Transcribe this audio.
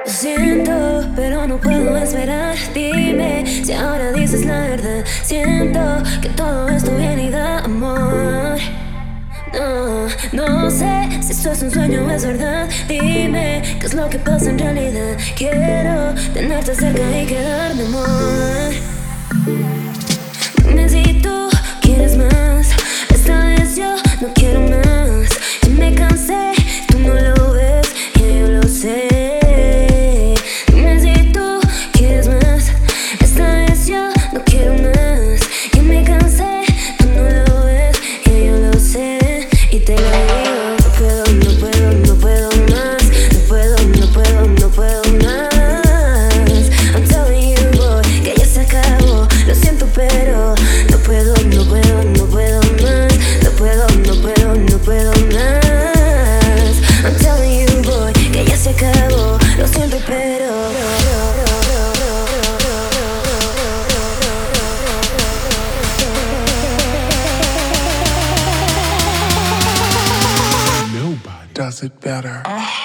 Lo siento, pero no puedo esperar. Dime si ahora dices la verdad. Siento que todo esto viene y da amor. No, no sé si esto es un sueño o es verdad. Dime qué es lo que pasa en realidad. Quiero tenerte cerca y quedarme, amor. Dime si tú quieres más. Esta vez yo no quiero más. Ya me cansé, tú no lo ves y yo lo sé. Dime si tú quieres más. Esta vez yo no quiero más. Ya me cansé, tú no lo ves y yo lo sé. Y te lo digo, no puedo, no puedo, no puedo más. No puedo, no puedo, no puedo más. I'm telling you, boy, que ya se acabó. Lo siento, pero no puedo, no puedo, no puedo más. No puedo, no puedo, no puedo más. I'm telling you, boy, que ya se acabó. Lo siento, pero Nobody does it better.